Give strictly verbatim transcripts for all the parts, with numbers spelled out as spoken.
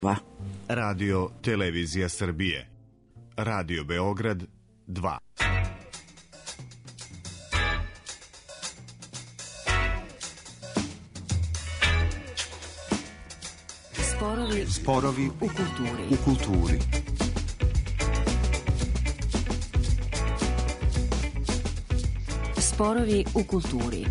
Va. Radio Televizija Srbije. Radio Beograd dva. Sporovi, Sporovi u kulturi. u kulturi. Sporovi u kulturi.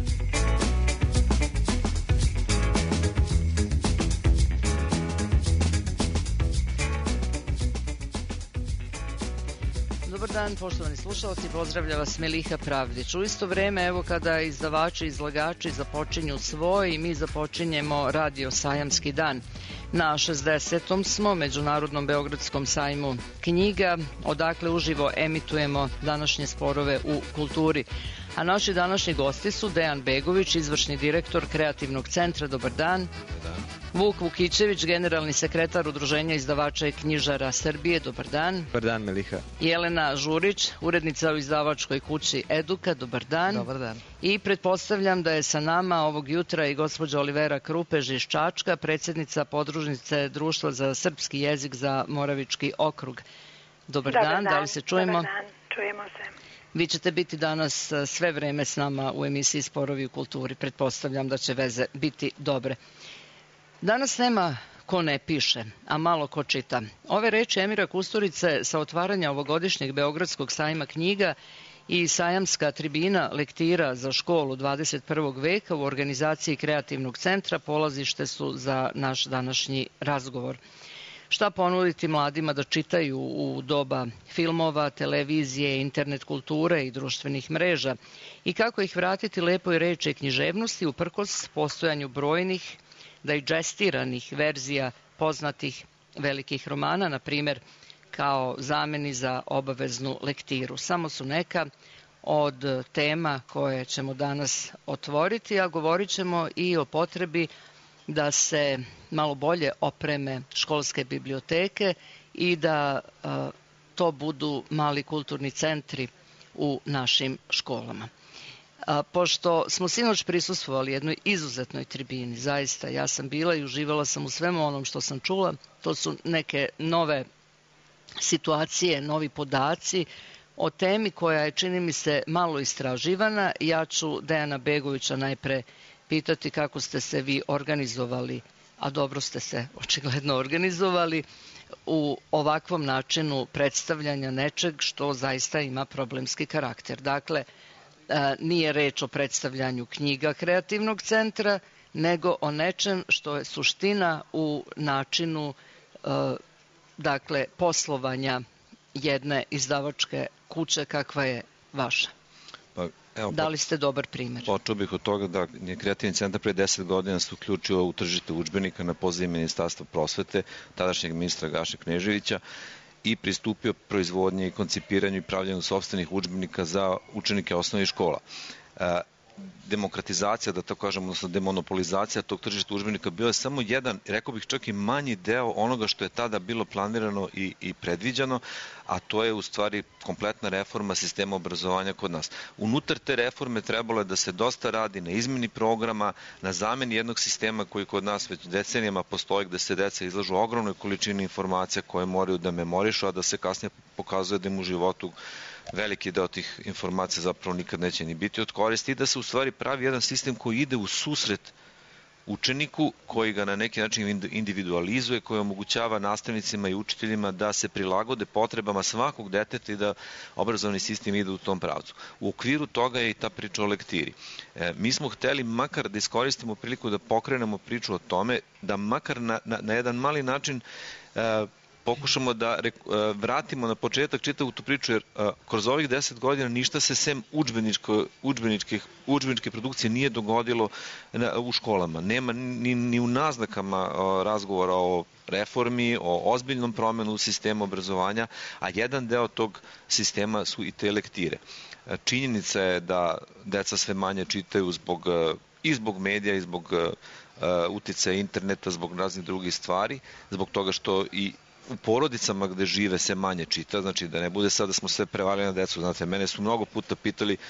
Dobar dan, poštovani slušalci, pozdravlja vas Meliha Pravdić. U isto vreme, evo kada izdavači i izlagači započinju svoj, mi započinjemo Radio Sajamski dan. Na šezdesetom smo Međunarodnom beogradskom sajmu knjiga, odakle uživo emitujemo današnje sporove u kulturi. A naši današnji gosti su Dejan Begović, izvršni direktor Kreativnog centra. Dobar dan. Dobar dan. Vuk Vukićević, generalni sekretar Udruženja izdavača i knjižara Srbije. Dobar dan. Dobar dan, Meliha. Jelena Žurić, urednica u izdavačkoj kući Eduka. Dobar dan. Dobar dan. I pretpostavljam da je sa nama ovog jutra i gospođa Olivera Krupež iz Čačka, predsjednica podružnice Društva za srpski jezik za Moravički okrug. Dobar, Dobar dan. dan, da li se čujemo? Dobar dan, čujemo se. Vi ćete biti danas sve vreme s nama u emisiji Sporovi u kulturi. Pretpostavljam da će veze biti dobre. Danas nema ko ne piše, a malo ko čita. Ove reči Emira Kusturice sa otvaranja ovogodišnjeg Beogradskog sajma knjiga i sajamska tribina lektira za školu dvadeset prvog veka u organizaciji Kreativnog centra polazište su za naš današnji razgovor. Šta ponuditi mladima da čitaju u doba filmova, televizije, internet kulture i društvenih mreža i kako ih vratiti lepoj reči književnosti uprkos postojanju brojnih dajđestiranih verzija poznatih velikih romana, na primjer kao zameni za obaveznu lektiru. Samo su neka od tema koje ćemo danas otvoriti, a govorit ćemo i o potrebi da se malo bolje opreme školske biblioteke i da a, to budu mali kulturni centri u našim školama. A, pošto smo sinoć prisustvovali jednoj izuzetnoj tribini, zaista ja sam bila i uživala sam u svemu onom što sam čula, to su neke nove situacije, novi podaci o temi koja je, čini mi se, malo istraživana. Ja ću Dejana Begovića najpre pitati kako ste se vi organizovali, a dobro ste se očigledno organizovali u ovakvom načinu predstavljanja nečeg što zaista ima problemski karakter. Dakle, nije reč o predstavljanju knjiga Kreativnog centra, nego o nečem što je suština u načinu dakle, poslovanja jedne izdavačke kuće kakva je vaša. Pa, evo, da li ste dobar primjer? Počeo bih od toga da je Kreativni centar pre deset godina se uključio u tržište udžbenika na poziv Ministarstva prosvete, tadašnjeg ministra Gaše Kneževića, i pristupio proizvodnje i koncipiranju i pravljanju sopstvenih udžbenika za učenike osnovnih škola. E, demokratizacija, da tako kažem, odnosno demonopolizacija tog tržišta udžbenika bio je samo jedan, rekao bih čak i manji deo onoga što je tada bilo planirano i, i predviđano, a to je u stvari kompletna reforma sistema obrazovanja kod nas. Unutar te reforme trebalo je da se dosta radi na izmeni programa, na zameni jednog sistema koji kod nas već decenijama postoji, gde se deca izlažu ogromnoj količini informacija koje moraju da memorišu, a da se kasnije pokazuje da im u životu veliki deo tih informacija zapravo nikad neće ni biti od koristi i da se u stvari pravi jedan sistem koji ide u susret učeniku, koji ga na neki način individualizuje, koji omogućava nastavnicima i učiteljima da se prilagode potrebama svakog deteta i da obrazovni sistem ide u tom pravcu. U okviru toga je i ta priča o lektiri. E, mi smo hteli makar da iskoristimo priliku da pokrenemo priču o tome, da makar na, na, na jedan mali način e, pokušamo da vratimo na početak čitavu tu priču, jer a, kroz ovih deset godina ništa se sem udžbeničke produkcije nije dogodilo na, u školama. Nema ni, ni u naznakama a, razgovora o reformi, o ozbiljnom promenu sistema obrazovanja, a jedan deo tog sistema su i te lektire. A, činjenica je da deca sve manje čitaju zbog, a, i zbog medija, i zbog a, uticaja interneta, zbog raznih drugih stvari, zbog toga što i u porodicama gde žive se manje čita, znači da ne bude sad da smo sve prevalili na decu. Znate, mene su mnogo puta pitali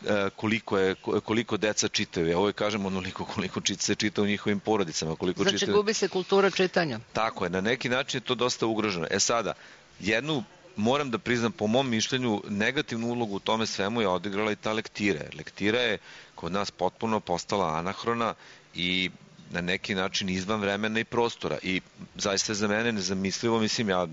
koliko, je, koliko deca čitaju. Ovo je, kažem, onoliko koliko se čita u njihovim porodicama. Koliko znači, čitaju... gubi se kultura čitanja. Tako je, na neki način je to dosta ugroženo. E sada, jednu, moram da priznam, po mom mišljenju, negativnu ulogu u tome svemu je odigrala i ta lektira. Lektira je kod nas potpuno postala anahrona i na neki način izvan vremena i prostora. I zaista je za mene nezamislivo, mislim, ja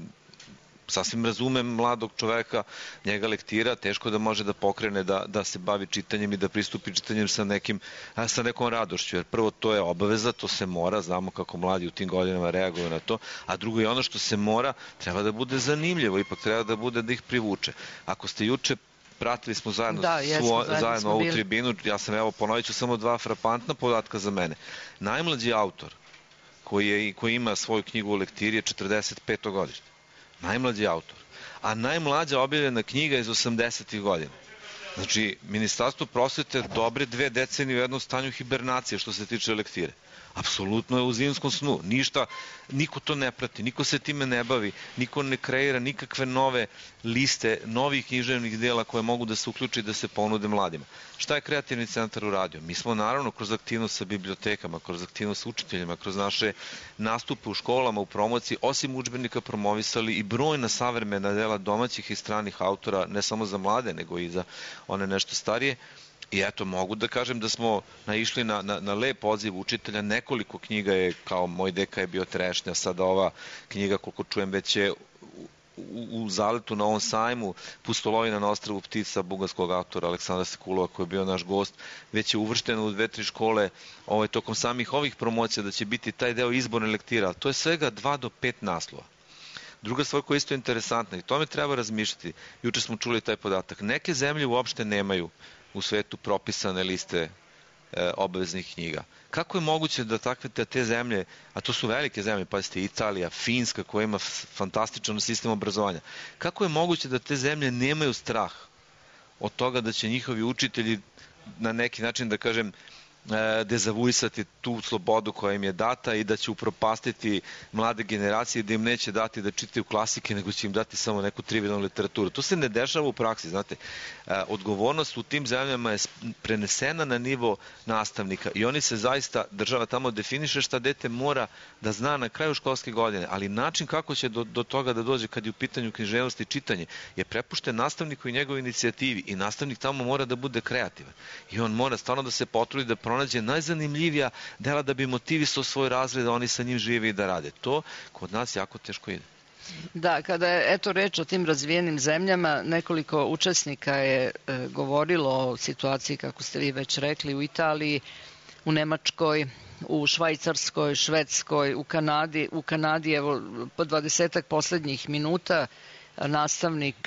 sasvim razumem mladog čoveka, njega lektira, teško da može da pokrene da, da se bavi čitanjem i da pristupi čitanjem sa, nekim, sa nekom radošću, jer prvo to je obaveza, to se mora, znamo kako mladi u tim godinama reaguju na to, a drugo je ono što se mora, treba da bude zanimljivo, ipak treba da bude da ih privuče. Ako ste juče pratili smo zajedno, da, jesmo, su, zajedno, zajedno ovu bili. tribinu, ja sam, evo, ponovit ću samo dva frapantna podatka za mene. Najmlađi autor koji, je, koji ima svoju knjigu o lektiri je četrdeset peto godište. Najmlađi autor. A najmlađa objavljena knjiga je iz osamdesetih godina. Znači, Ministarstvo prosvete dobre dve decenije u jednom stanju hibernacije što se tiče lektire. Apsolutno je u zimskom snu. Ništa, niko to ne prati, niko se time ne bavi, niko ne kreira nikakve nove liste, novih književnih dela koje mogu da se uključi i da se ponude mladima. Šta je Kreativni centar uradio? Mi smo naravno kroz aktivnost sa bibliotekama, kroz aktivnost sa učiteljima, kroz naše nastupe u školama, u promociji, osim udžbenika promovisali i brojna savremena dela domaćih i stranih autora, ne samo za mlade, nego i za one nešto starije. I eto, mogu da kažem da smo naišli na, na, na lep odziv učitelja. Nekoliko knjiga je, kao Moj deka je bio trešnja, sada ova knjiga, koliko čujem, već je u, u, u zaletu na ovom sajmu, Pustolovina na ostrvu ptica, bugarskog autora Aleksandra Sekulova, koji je bio naš gost, već je uvršteno u dve, tri škole ovaj, tokom samih ovih promocija da će biti taj deo izborne lektira. To je svega dva do pet naslova. Druga stvar koja je isto interesantna i tome treba razmišljati, juče smo čuli taj podatak, neke zemlje uopšte nemaju u svetu propisane liste e, obaveznih knjiga. Kako je moguće da takve te, te zemlje, a to su velike zemlje, pazite, Italija, Finska koja ima fantastičan sistem obrazovanja, kako je moguće da te zemlje nemaju strah od toga da će njihovi učitelji na neki način, da kažem, dezavuisati tu slobodu koja im je data i da će upropastiti mlade generacije, da im neće dati da čitaju klasike, nego će im dati samo neku trivialnu literaturu. To se ne dešava u praksi, znate. Odgovornost u tim zemljama je prenesena na nivo nastavnika i oni se zaista, država tamo definiše šta dete mora da zna na kraju školske godine, ali način kako će do, do toga da dođe kad je u pitanju književnost i čitanje je prepušten nastavniku i njegovoj inicijativi i nastavnik tamo mora da bude kreativan i on mora stvarno da se potrudi da pronađe najzanimljivija dela da bi motivisao svoj razred da oni sa njim žive i da rade. To kod nas jako teško ide. Da, kada je eto reč o tim razvijenim zemljama, nekoliko učesnika je e, govorilo o situaciji, kako ste vi već rekli, u Italiji, u Nemačkoj, u Švajcarskoj, Švedskoj, u Kanadi. U Kanadi, evo, po dvadesetak poslednjih minuta nastavnik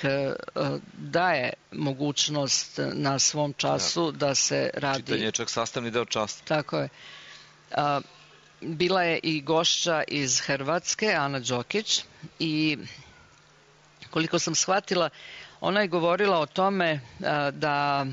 daje mogućnost na svom času da se radi. Čitanje je čak sastavni deo časa. Tako je. Bila je i gošća iz Hrvatske, Ana Đokić, i koliko sam shvatila, ona je govorila o tome da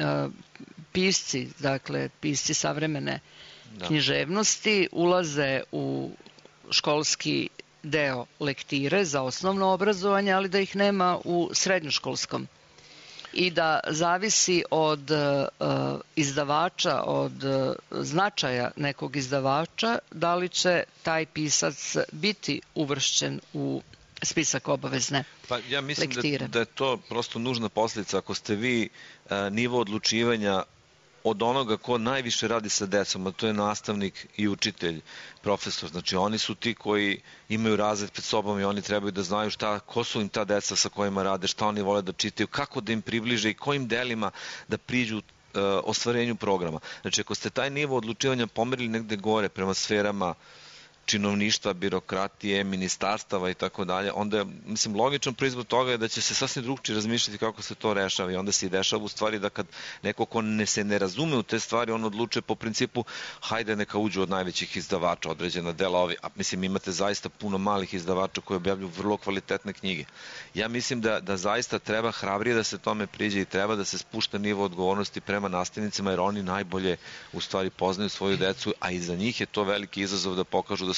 pisci, dakle pisci savremene da. književnosti ulaze u školski deo lektire za osnovno obrazovanje, ali da ih nema u srednjoškolskom. I da zavisi od uh, izdavača, od uh, značaja nekog izdavača, da li će taj pisac biti uvršćen u spisak obavezne pa ja mislim lektire. Da, da je to prosto nužna posljedica. Ako ste vi uh, nivo odlučivanja od onoga ko najviše radi sa decom, a to je nastavnik i učitelj, profesor. Znači, oni su ti koji imaju razred pred sobom i oni trebaju da znaju šta, ko su im ta deca sa kojima rade, šta oni vole da čitaju, kako da im približe i kojim delima da priđu uh, ostvarenju programa. Znači, ako ste taj nivo odlučivanja pomerili negde gore prema sferama činovništva, birokratije, ministarstava i tako dalje, onda, mislim, logičan proizvod toga je da će se sasvim drugčije razmišljati kako se to rešava i onda se i dešava u stvari da kad neko ko ne se ne razume u te stvari, on odlučuje po principu hajde neka uđu od najvećih izdavača određena dela ovi, a mislim imate zaista puno malih izdavača koji objavljuju vrlo kvalitetne knjige. Ja mislim da, da zaista treba hrabrije da se tome priđe i treba da se spušta nivo odgovornosti prema nastavnicima jer oni najbolje u stvari poznaju svoju decu, a i za njih je to veliki izazov da pokažu da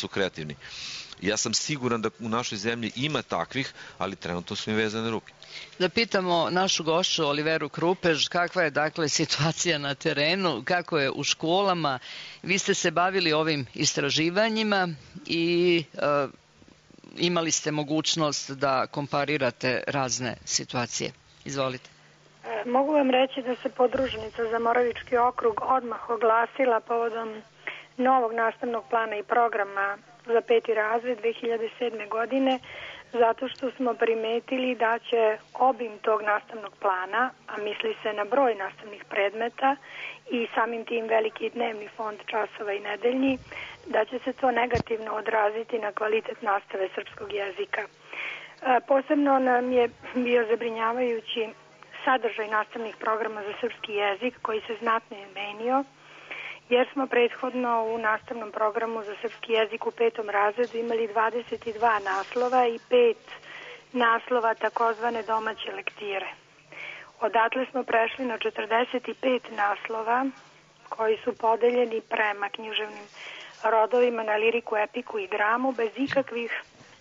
su kreativni. Ja sam siguran da u našoj zemlji ima takvih, ali trenutno su im vezane ruke. Da pitamo našu gošću Oliveru Krupež, kakva je dakle situacija na terenu, kako je u školama. Vi ste se bavili ovim istraživanjima i e, imali ste mogućnost da komparirate razne situacije. Izvolite. Mogu vam reći da se podružnica za Moravički okrug odmah oglasila povodom novog nastavnog plana i programa za peti razred dve hiljade sedme. godine, zato što smo primetili da će obim tog nastavnog plana, a misli se na broj nastavnih predmeta i samim tim veliki dnevni fond časova i nedeljni, da će se to negativno odraziti na kvalitet nastave srpskog jezika. Posebno nam je bio zabrinjavajući sadržaj nastavnih programa za srpski jezik koji se znatno izmenio, jer smo prethodno u nastavnom programu za srpski jezik u petom razredu imali dvadeset dva naslova i pet naslova takozvane domaće lektire. Odatle smo prešli na četrdeset pet naslova koji su podeljeni prema književnim rodovima na liriku, epiku i dramu bez ikakvih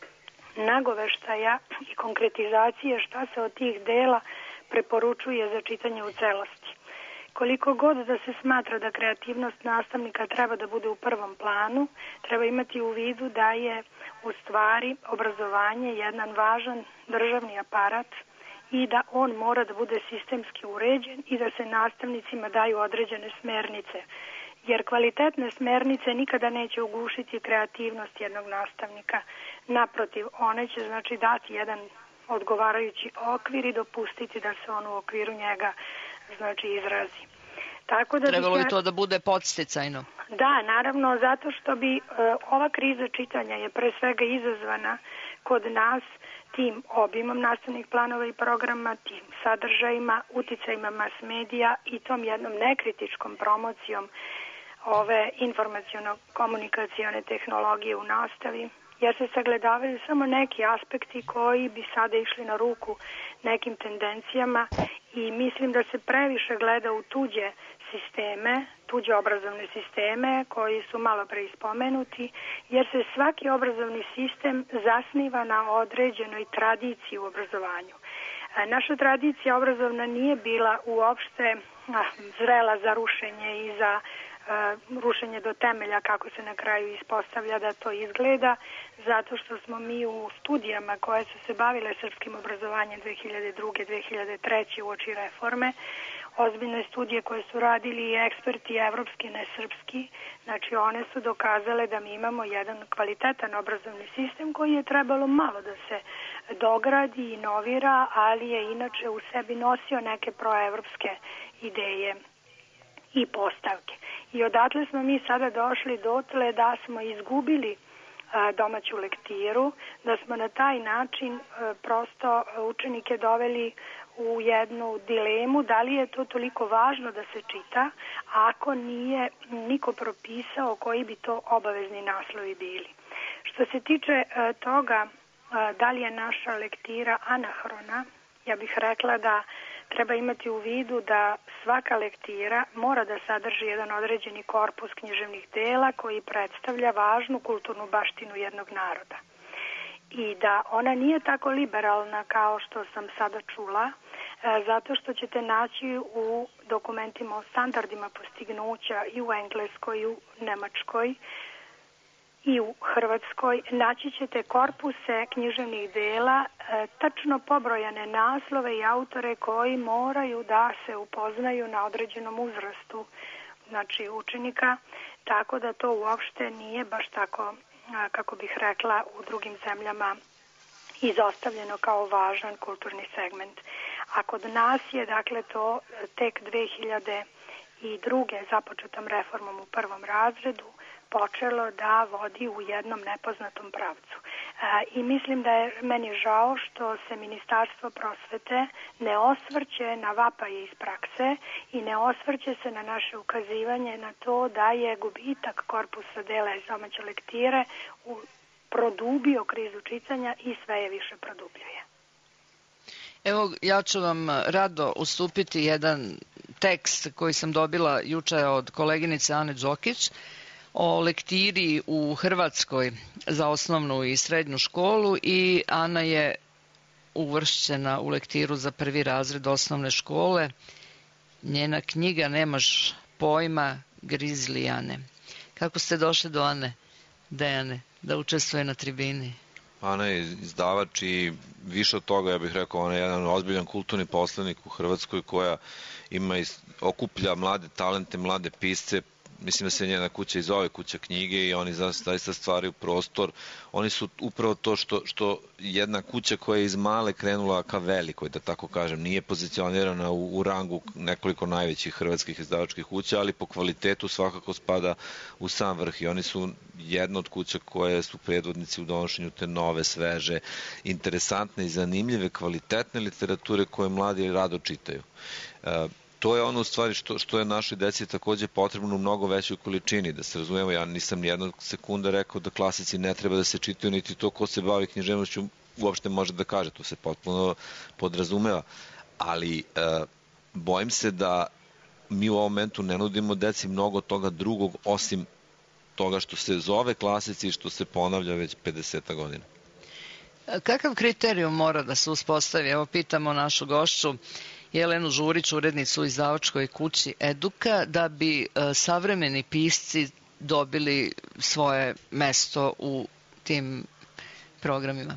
nagoveštaja i konkretizacije šta se od tih dela preporučuje za čitanje u celosti. Koliko god da se smatra da kreativnost nastavnika treba da bude u prvom planu, treba imati u vidu da je u stvari obrazovanje jedan važan državni aparat i da on mora da bude sistemski uređen i da se nastavnicima daju određene smernice. Jer kvalitetne smernice nikada neće ugušiti kreativnost jednog nastavnika. Naprotiv, one će znači dati jedan odgovarajući okvir i dopustiti da se on u okviru njega znači izrazi. Tako da trebalo bi ja... to da bude podsticajno. Da, naravno, zato što bi e, ova kriza čitanja je pre svega izazvana kod nas tim obimom nastavnih planova i programa, tim sadržajima, uticajima mas medija i tom jednom nekritičkom promocijom ove informaciono-komunikacione tehnologije u nastavi, jer se sagledavaju samo neki aspekti koji bi sada išli na ruku nekim tendencijama i mislim da se previše gleda u tuđe sisteme, tuđe obrazovne sisteme koji su malo pre ispomenuti, jer se svaki obrazovni sistem zasniva na određenoj tradiciji u obrazovanju. Naša tradicija obrazovna nije bila uopšte ah, zrela za rušenje i za uh, rušenje do temelja, kako se na kraju ispostavlja da to izgleda, zato što smo mi u studijama koje su se bavile srpskim obrazovanjem dve hiljade druge. do dve hiljade treće. uoči reforme, ozbiljne studije koje su radili i eksperti evropski, ne srpski, znači one su dokazale da mi imamo jedan kvalitetan obrazovni sistem koji je trebalo malo da se dogradi i inovira, ali je inače u sebi nosio neke proevropske ideje i postavke. I odatle smo mi sada došli dotle da smo izgubili a, domaću lektiru, da smo na taj način a, prosto učenike doveli u jednu dilemu da li je to toliko važno da se čita ako nije niko propisao koji bi to obavezni naslovi bili. Što se tiče a, toga a, da li je naša lektira anahrona, ja bih rekla da treba imati u vidu da svaka lektira mora da sadrži jedan određeni korpus književnih dela koji predstavlja važnu kulturnu baštinu jednog naroda. I da ona nije tako liberalna kao što sam sada čula, zato što ćete naći u dokumentima o standardima postignuća i u Engleskoj i u Nemačkoj i u Hrvatskoj, naći ćete korpuse književnih dela, e, tačno pobrojane naslove i autore koji moraju da se upoznaju na određenom uzrastu, znači učenika, tako da to uopšte nije baš tako, a, kako bih rekla, u drugim zemljama izostavljeno kao važan kulturni segment. A kod nas je, dakle, to tek dve hiljade druge. započetom reformom u prvom razredu počelo da vodi u jednom nepoznatom pravcu. E, I mislim da je meni žao što se Ministarstvo prosvete ne osvrće na vapaje iz prakse i ne osvrće se na naše ukazivanje na to da je gubitak korpusa dela iz domaće lektire u, produbio krizu čitanja i sve je više produbljuje. Evo, ja ću vam rado ustupiti jedan tekst koji sam dobila juče od koleginice Ane Đokić. o lektiri u Hrvatskoj za osnovnu i srednju školu i Ana je uvršćena u lektiru za prvi razred osnovne škole. Njena knjiga Nemaš pojma, Grizlijane. Kako ste došli do Ane, Dejane, da učestvuje na tribini? Ana je izdavač i više od toga, ja bih rekao, ona je jedan ozbiljan kulturni poslanik u Hrvatskoj koja ima i okuplja mlade talente, mlade pisce. Mislim da se njena kuća i zove Kuća knjige i oni zaista stvaraju prostor. Oni su upravo to što, što jedna kuća koja je iz male krenula ka velikoj, da tako kažem, nije pozicionirana u, u rangu nekoliko najvećih hrvatskih izdavačkih kuća, ali po kvalitetu svakako spada u sam vrh i oni su jedna od kuća koje su predvodnici u donošenju te nove, sveže, interesantne i zanimljive, kvalitetne literature koje mladi rado čitaju. To je ono u stvari što, što je našoj deci takođe potrebno u mnogo većoj količini, da se razumemo, ja nisam nijednog sekunda rekao da klasici ne treba da se čitaju, niti to ko se bavi književnošću uopšte može da kaže, to se potpuno podrazumeva, ali e, bojim se da mi u ovom momentu ne nudimo deci mnogo toga drugog osim toga što se zove klasici i što se ponavlja već pedeset godina. Kakav kriterijum mora da se uspostavi? Evo pitamo našu gošću Jelenu Žurić, urednicu u izdavačkoj kući Eduka, da bi savremeni pisci dobili svoje mesto u tim programima.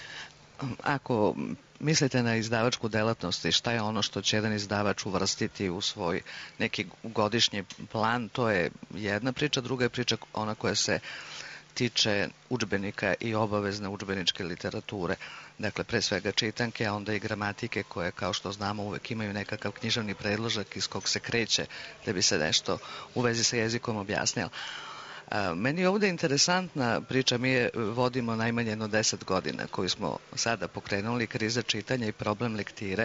Ako mislite na izdavačku delatnost i šta je ono što će jedan izdavač uvrstiti u svoj neki godišnji plan, to je jedna priča, druga je priča ona koja se tiče udžbenika i obavezne udžbeničke literature. Dakle, pre svega čitanke, a onda i gramatike koje, kao što znamo, uvek imaju nekakav književni predložak iz kog se kreće da bi se nešto u vezi sa jezikom objasnilo. Meni je ovde interesantna priča, mi je vodimo najmanje jedno deset godina koju smo sada pokrenuli, kriza čitanja i problem lektire.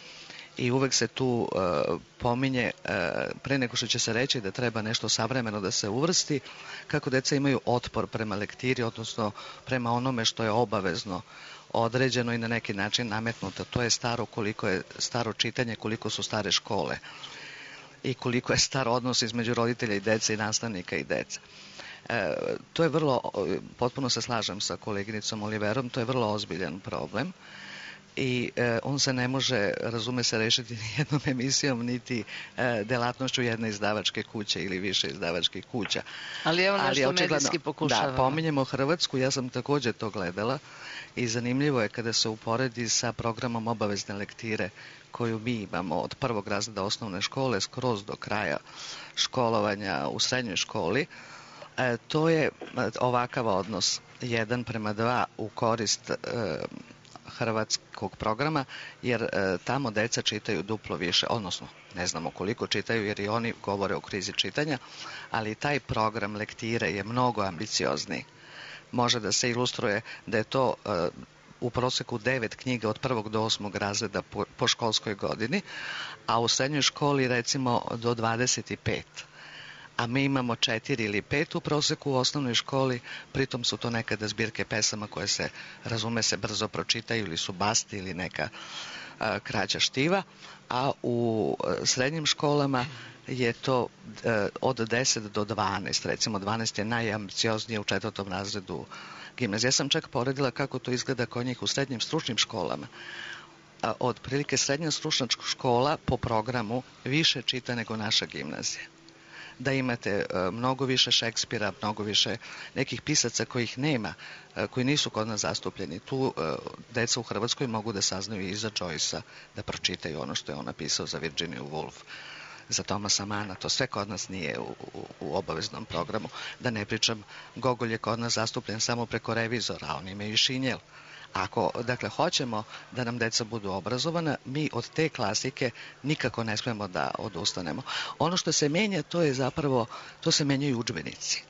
I uvek se tu uh, pominje, uh, pre nego što će se reći da treba nešto savremeno da se uvrsti, kako deca imaju otpor prema lektiri, odnosno prema onome što je obavezno određeno i na neki način nametnuto. To je staro koliko je staro čitanje, koliko su stare škole i koliko je star odnos između roditelja i dece i nastavnika i dece. E, to je vrlo, potpuno se slažem sa koleginicom Oliverom, to je vrlo ozbiljan problem. I e, on se ne može, razume se, rešiti ni jednom emisijom, niti e, delatnošću jedne izdavačke kuće ili više izdavačkih kuća. Ali evo nešto medijski pokušavamo. Da, pominjemo Hrvatsku, ja sam takođe to gledala i zanimljivo je kada se uporedi sa programom obavezne lektire koju mi imamo od prvog razreda osnovne škole skroz do kraja školovanja u srednjoj školi. E, to je ovakav odnos jedan prema dva u korist e, hrvatskog programa, jer e, tamo deca čitaju duplo više, odnosno ne znamo koliko čitaju jer i oni govore o krizi čitanja, ali taj program lektire je mnogo ambiciozniji. Može da se ilustruje da je to e, u proseku devet knjiga od prvog do osmog razreda po, po školskoj godini, a u srednjoj školi recimo do dvadeset pet. A mi imamo četiri ili pet u proseku u osnovnoj školi, pritom su to nekada zbirke pesama koje se, razume se, brzo pročitaju ili su basti ili neka a, kraća štiva, a u a, srednjim školama je to a, od deset do dvanaest, recimo dvanaest je najambicioznije u četvrtom razredu gimnazije. Ja sam čak poredila kako to izgleda kod njih u srednjim stručnim školama. A, od prilike srednja stručna škola po programu više čita nego naša gimnazija. Da imate uh, mnogo više Šekspira, mnogo više nekih pisaca kojih nema, uh, koji nisu kod nas zastupljeni. Tu uh, deca u Hrvatskoj mogu da saznaju i za Joyce-a, da pročitaju ono što je on napisao za Virginia Woolf, za Thomasa Manna. To sve kod nas nije u, u, u obaveznom programu. Da ne pričam, Gogol je kod nas zastupljen samo preko revizora, a oni imaju i Šinjel. Ako, dakle, hoćemo da nam deca budu obrazovana, mi od te klasike nikako ne smemo da odustanemo. Ono što se menja, to je zapravo, to se menjaju udžbenici.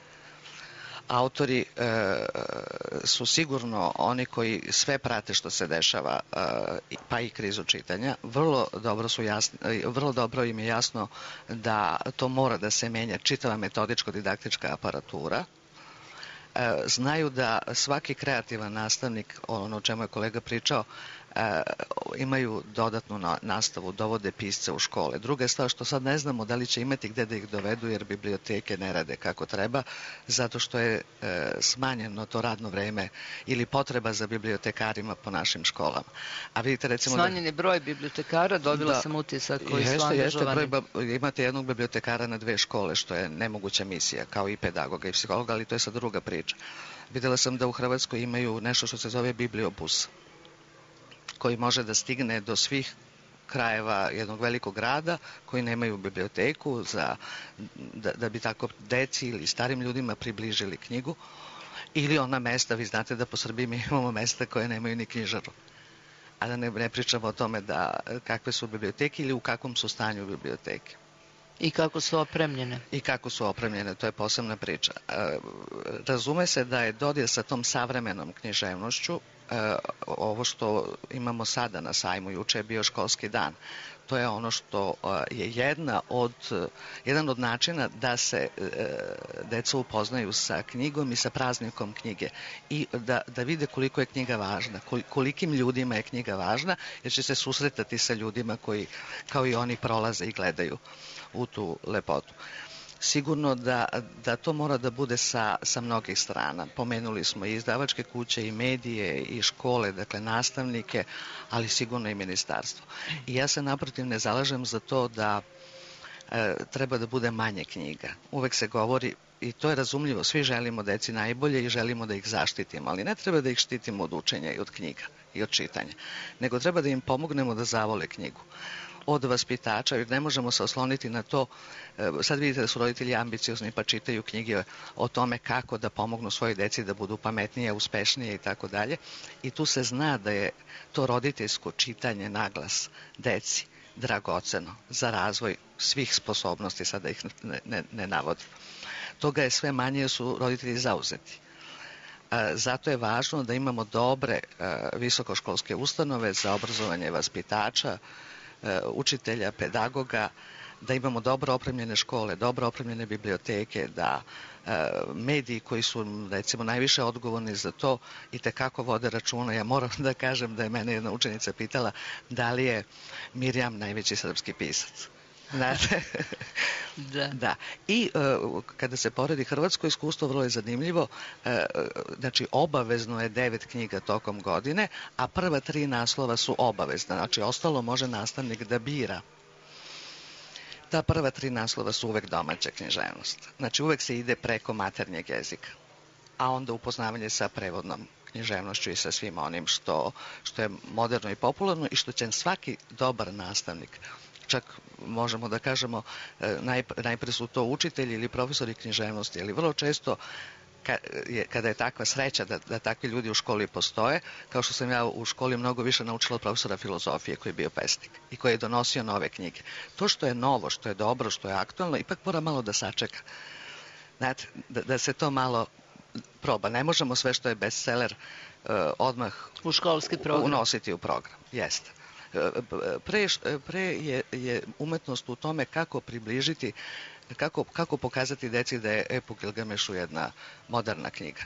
Autori e, su sigurno oni koji sve prate što se dešava, e, pa i krizu čitanja. Vrlo dobro, su jasni, vrlo dobro im je jasno da to mora da se menja čitava metodičko-didaktička aparatura. Znaju da svaki kreativan nastavnik, ono o čemu je kolega pričao, e, imaju dodatnu na, nastavu, dovode pisce u škole. Druga je stvar što sad ne znamo da li će imati gde da ih dovedu jer biblioteke ne rade kako treba, zato što je e, smanjeno to radno vreme ili potreba za bibliotekarima po našim školama. A vidite recimo Smanjen je da, broj bibliotekara, dobila da, sam utisak koji jeste, su angažovani. Jeste, broj, imate jednog bibliotekara na dve škole, što je nemoguća misija, kao i pedagoga i psihologa, ali to je sad druga priča. Videla sam da u Hrvatskoj imaju nešto što se zove bibliobus, koji može da stigne do svih krajeva jednog velikog grada koji nemaju biblioteku za, da, da bi tako deci ili starim ljudima približili knjigu, ili ona mesta, vi znate da po Srbiji mi imamo mesta koje nemaju ni knjižaru. A da ne, ne pričamo o tome da kakve su biblioteke ili u kakvom su stanju biblioteke. I kako su opremljene. I kako su opremljene, to je posebna priča. Razume se da je dodir sa tom savremenom književnošću, ovo što imamo sada na sajmu, juče je bio školski dan, to je ono što je jedna od, jedan od načina da se deca upoznaju sa knjigom i sa praznikom knjige i da, da vide koliko je knjiga važna, kolikim ljudima je knjiga važna, jer će se susretati sa ljudima koji kao i oni prolaze i gledaju u tu lepotu. Sigurno da, da to mora da bude sa, sa mnogih strana. Pomenuli smo i izdavačke kuće, i medije, i škole, dakle nastavnike, ali sigurno i ministarstvo. I ja se naprotiv ne zalažem za to da e, treba da bude manje knjiga. Uvek se govori, i to je razumljivo, svi želimo deci najbolje i želimo da ih zaštitimo, ali ne treba da ih štitimo od učenja i od knjiga i od čitanja, nego treba da im pomognemo da zavole knjigu. Od vaspitača, jer ne možemo se osloniti na to, sad vidite da su roditelji ambiciozni pa čitaju knjige o tome kako da pomognu svojoj deci da budu pametnije, uspešnije i tako dalje. I tu se zna da je to roditeljsko čitanje naglas deci dragoceno za razvoj svih sposobnosti, sada ih ne, ne, ne navodim. Toga je sve manje jer su roditelji zauzeti. Zato je važno da imamo dobre visokoškolske ustanove za obrazovanje vaspitača, učitelja, pedagoga, da imamo dobro opremljene škole, dobro opremljene biblioteke, da mediji koji su recimo najviše odgovorni za to i tekako vode računa. Ja moram da kažem da je mene jedna učenica pitala da li je Mirjam najveći srpski pisac. Znate? Da. Da. I uh, kada se poredi hrvatsko iskustvo, vrlo je zanimljivo, uh, znači obavezno je devet knjiga tokom godine, a prva tri naslova su obavezna, znači ostalo može nastavnik da bira. Ta prva tri naslova su uvek domaća književnost. Znači uvek se ide preko maternjeg jezika, a onda upoznavanje sa prevodnom književnošću i sa svim onim što, što je moderno i popularno i što će svaki dobar nastavnik, čak možemo da kažemo najpre su to učitelji ili profesori književnosti, ali vrlo često kada je takva sreća da, da takvi ljudi u školi postoje, kao što sam ja u školi mnogo više naučila od profesora filozofije koji je bio pesnik i koji je donosio nove knjige. To što je novo, što je dobro, što je aktualno, ipak mora malo da sačeka. Znate, da, da se to malo proba. Ne možemo sve što je bestseller uh, odmah u školski program unositi u program. Jeste. Pre, pre je, je umetnost u tome kako približiti, kako, kako pokazati deci da je Epuk Gilgamešu jedna moderna knjiga.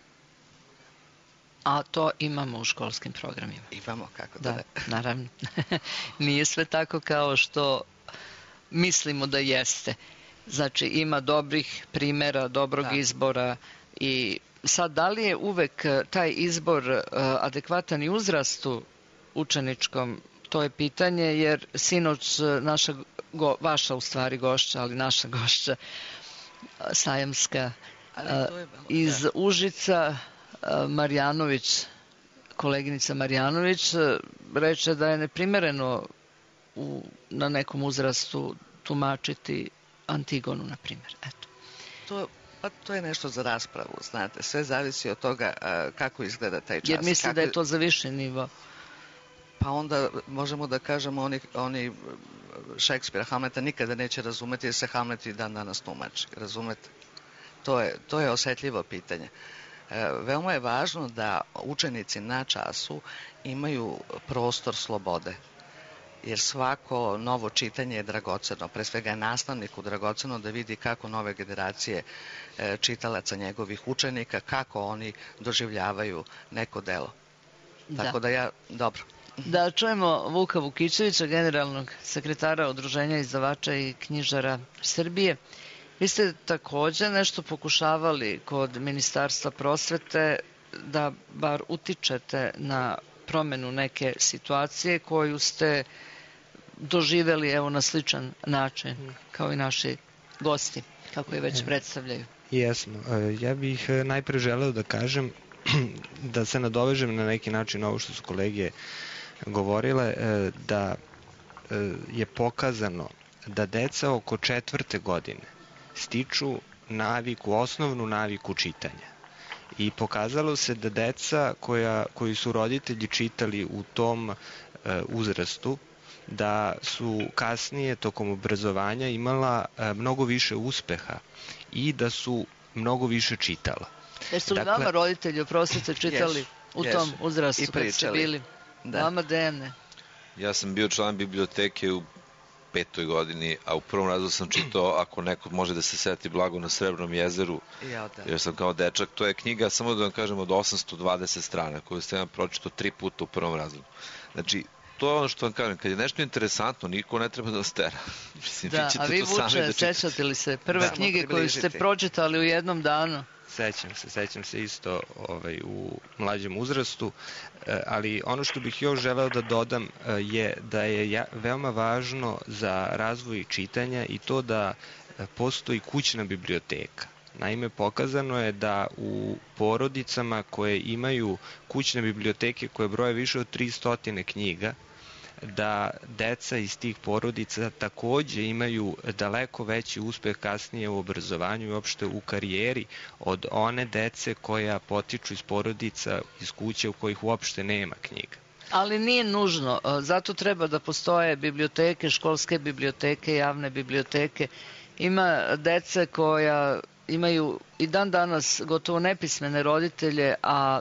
A to imamo u školskim programima. Imamo, kako da, da ne. Naravno. Nije sve tako kao što mislimo da jeste. Znači ima dobrih primjera, dobrog da. izbora i sad da li je uvek taj izbor uh, adekvatan i uzrastu učeničkom, to je pitanje, jer sinoć naša, go, vaša u stvari gošća, ali naša gošća sajamska iz Užica, Marjanović, koleginica Marjanović, reče da je neprimereno u, na nekom uzrastu tumačiti Antigonu, na primjer. Eto. To, pa to je nešto za raspravu, znate. Sve zavisi od toga a, kako izgleda taj čas. Jer misli kako... da je to za viši nivo. Pa onda možemo da kažemo oni, oni Šekspira, Hamleta nikada neće razumeti jer se Hamlet i dan danas tumači. Razumete? To je, to je osetljivo pitanje. E, veoma je važno da učenici na času imaju prostor slobode. Jer svako novo čitanje je dragoceno. Pre svega je nastavniku dragoceno da vidi kako nove generacije e, čitalaca njegovih učenika, kako oni doživljavaju neko delo. Da. Tako da ja, dobro. Da čujemo Vuka Vukićevića, generalnog sekretara Udruženja izdavača i knjižara Srbije. Vi ste takođe nešto pokušavali kod Ministarstva prosvete da bar utičete na promenu neke situacije koju ste doživeli evo na sličan način kao i naši gosti, kako je već predstavljaju. Jesmo. Ja bih najpre želeo da kažem da se nadovežem na neki način ovo što su kolege govorile, da je pokazano da deca oko četvrte godine stiču naviku, osnovnu naviku čitanja. I pokazalo se da deca koja, koji su roditelji čitali u tom e, uzrastu, da su kasnije tokom obrazovanja imala e, mnogo više uspeha i da su mnogo više čitala. Jesu li dakle, vama roditelji oprostite čitali jesu, u tom jesu. uzrastu kad ste bili? Da. Vama Dejane? Ja sam bio član biblioteke u petoj godini, a u prvom razredu sam čitao Ako neko može da se seti Blago na Srebrnom jezeru, ja, da. jer sam kao dečak. To je knjiga, samo da vam kažem, od osamsto dvadeset strana, koju sam ja pročitao tri puta u prvom razredu. Znači, to je ono što vam kažem, kad je nešto interesantno, niko ne treba da vas tera. Mislim, da, vi a vi Vuče, da sećate li se prve da, knjige koju ste pročitali u jednom danu? Sećam se, sećam se isto ovaj, u mlađem uzrastu, ali ono što bih još želeo da dodam je da je ja, veoma važno za razvoj čitanja i to da postoji kućna biblioteka. Naime, pokazano je da u porodicama koje imaju kućne biblioteke koje broje više od tristo knjiga, da deca iz tih porodica takođe imaju daleko veći uspeh kasnije u obrazovanju i uopšte u karijeri od one dece koja potiču iz porodica, iz kuće u kojih uopšte nema knjiga. Ali nije nužno, zato treba da postoje biblioteke, školske biblioteke, javne biblioteke. Ima dece koja imaju i dan danas gotovo nepismene roditelje, a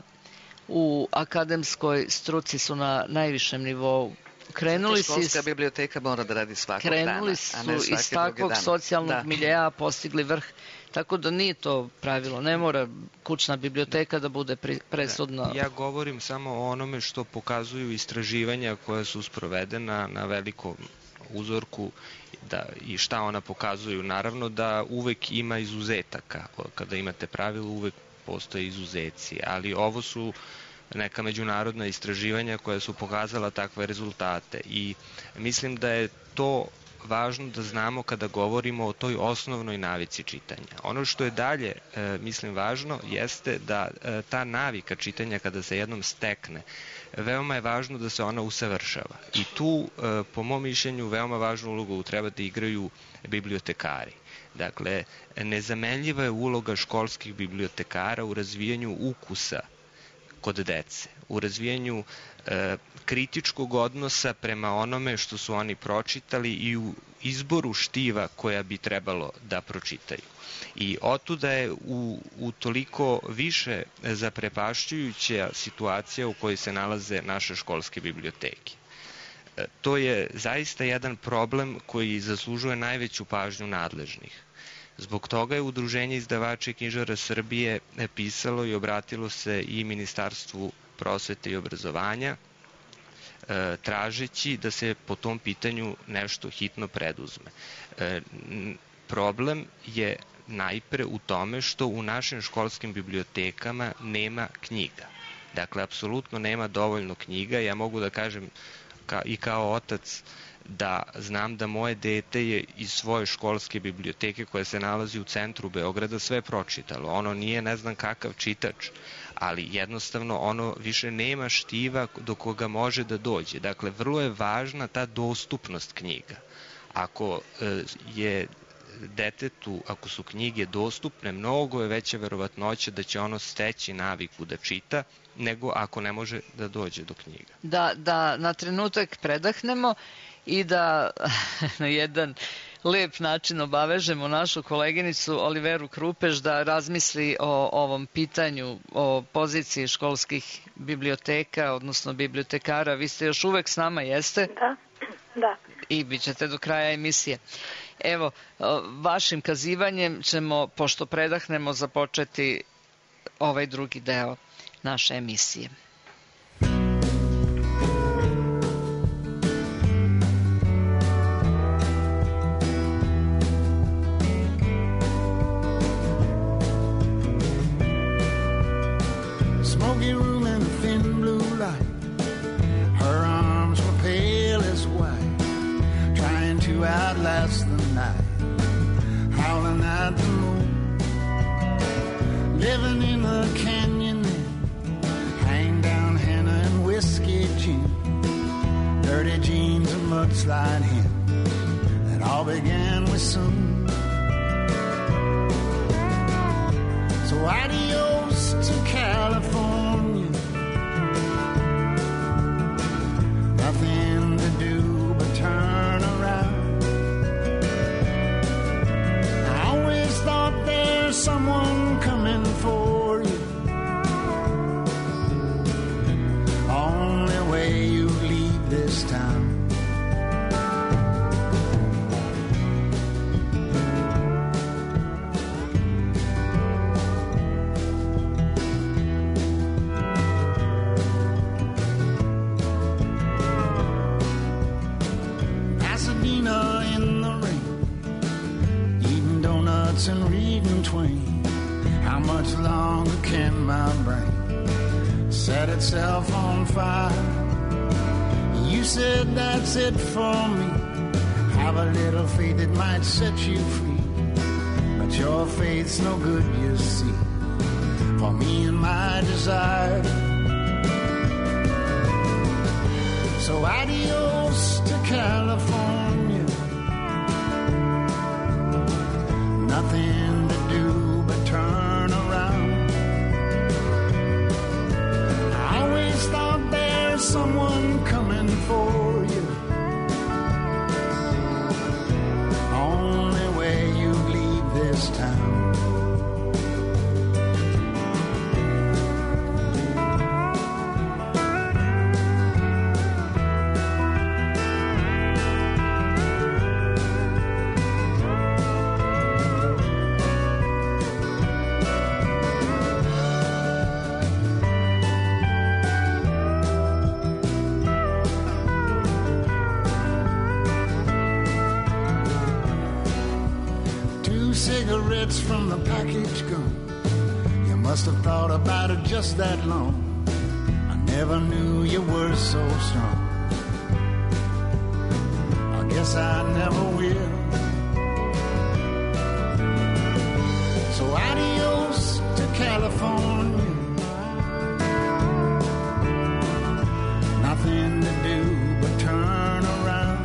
u akademskoj struci su na najvišem nivou. Krenuli su školska biblioteka mora da radi svakog krenuli dana. Krenuli su iz takvog socijalnog da. miljeja, postigli vrh. Tako da nije to pravilo. Ne mora kućna biblioteka da bude presudna. Ja govorim samo o onome što pokazuju istraživanja koja su sprovedena na velikom uzorku da, i šta ona pokazuju. Naravno da uvek ima izuzetaka. Kada imate pravilo, uvek postoje izuzeci. Ali ovo su neka međunarodna istraživanja koja su pokazala takve rezultate i mislim da je to važno da znamo kada govorimo o toj osnovnoj navici čitanja. Ono što je dalje, e, mislim, važno jeste da e, ta navika čitanja kada se jednom stekne, veoma je važno da se ona usavršava. I tu, e, po mom mišljenju, veoma važnu ulogu treba da igraju bibliotekari. Dakle, nezamenljiva je uloga školskih bibliotekara u razvijanju ukusa kod dece, u razvijanju e, kritičkog odnosa prema onome što su oni pročitali i u izboru štiva koja bi trebalo da pročitaju. I otuda je u, u toliko više zaprepašćujuća situacija u kojoj se nalaze naše školske biblioteke. E, to je zaista jedan problem koji zaslužuje najveću pažnju nadležnih. Zbog toga je Udruženje izdavača i knjižara Srbije pisalo i obratilo se i Ministarstvu prosvete i obrazovanja, tražeći da se po tom pitanju nešto hitno preduzme. Problem je najpre u tome što u našim školskim bibliotekama nema knjiga. Dakle, apsolutno nema dovoljno knjiga. Ja mogu da kažem ka, i kao otac da znam da moje dete je iz svoje školske biblioteke koja se nalazi u centru Beograda sve pročitalo. Ono nije ne znam kakav čitač, ali jednostavno ono više nema štiva do koga može da dođe. Dakle, vrlo je važna ta dostupnost knjiga. Ako je detetu, ako su knjige dostupne, mnogo je veća verovatnoća da će ono steći naviku da čita, nego ako ne može da dođe do knjiga. Da, da na trenutak predahnemo i da na jedan lep način obavežemo našu koleginicu Oliveru Krupež da razmisli o ovom pitanju, o poziciji školskih biblioteka, odnosno bibliotekara. Vi ste još uvek s nama, jeste? Da, da. I bit ćete do kraja emisije. Evo, vašim kazivanjem ćemo, pošto predahnemo, započeti ovaj drugi deo naše emisije. mudslide hymn that all began with some. So adios to California, nothing to do but turn around. I always thought there's someone coming for you, only way you leave this town. And reading Twain, how much longer can my brain set itself on fire? You said that's it for me. Have a little faith it might set you free, but your faith's no good, you see, for me and my desire. So adios to California, nothing to do but turn around. I always thought there's someone coming for you, only way you leave this town. Cigarettes from the package gone. You must have thought about it just that long. I never knew you were so strong. I guess I never will. So adios to California, nothing to do but turn around.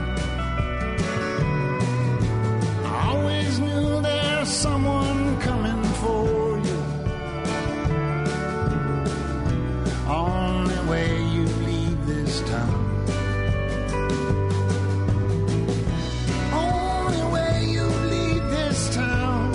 I always knew that someone coming for you, only way you leave this town. Only way you leave this town.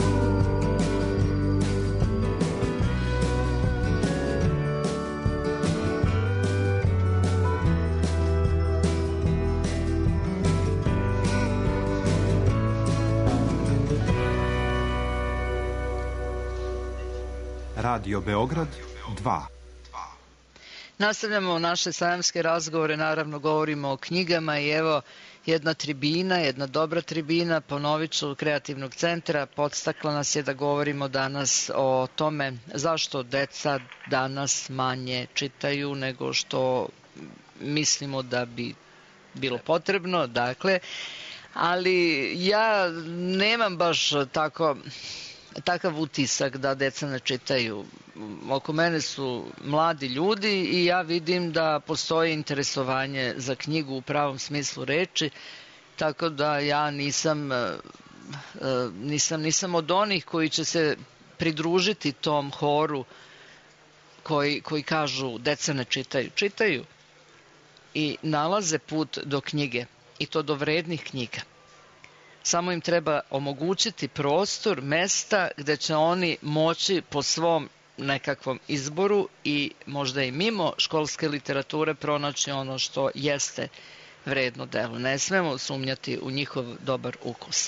Radio Beograd dva. Nastavljamo naše sajamske razgovore, naravno govorimo o knjigama i evo jedna tribina, jedna dobra tribina, ponovit ću, Kreativnog centra, podstakla nas je da govorimo danas o tome zašto deca danas manje čitaju nego što mislimo da bi bilo potrebno, dakle, ali ja nemam baš tako... takav utisak da deca ne čitaju. Oko mene su mladi ljudi i ja vidim da postoji interesovanje za knjigu u pravom smislu reči, tako da ja nisam, nisam, nisam od onih koji će se pridružiti tom horu koji, koji kažu deca ne čitaju. Čitaju i nalaze put do knjige i to do vrednih knjiga. Samo im treba omogućiti prostor, mesta gde će oni moći po svom nekakvom izboru i možda i mimo školske literature pronaći ono što jeste vredno delo. Ne smemo sumnjati u njihov dobar ukus.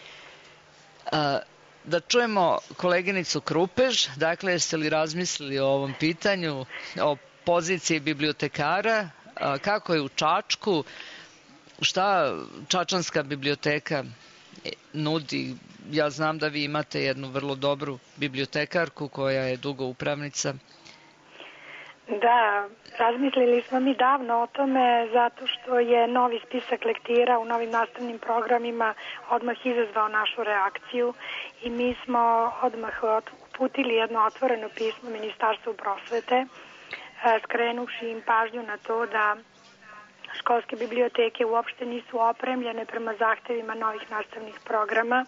Da čujemo koleginicu Krupež, dakle, jeste li razmislili o ovom pitanju, o poziciji bibliotekara, kako je u Čačku, šta Čačanska biblioteka nudi? Ja znam da vi imate jednu vrlo dobru bibliotekarku koja je dugo upravnica. Da, razmislili smo mi davno o tome zato što je novi spisak lektira u novim nastavnim programima odmah izazvao našu reakciju i mi smo odmah uputili jedno otvoreno pismo Ministarstvu prosvete skrenuvši im pažnju na to da školske biblioteke uopšte nisu opremljene prema zahtevima novih nastavnih programa.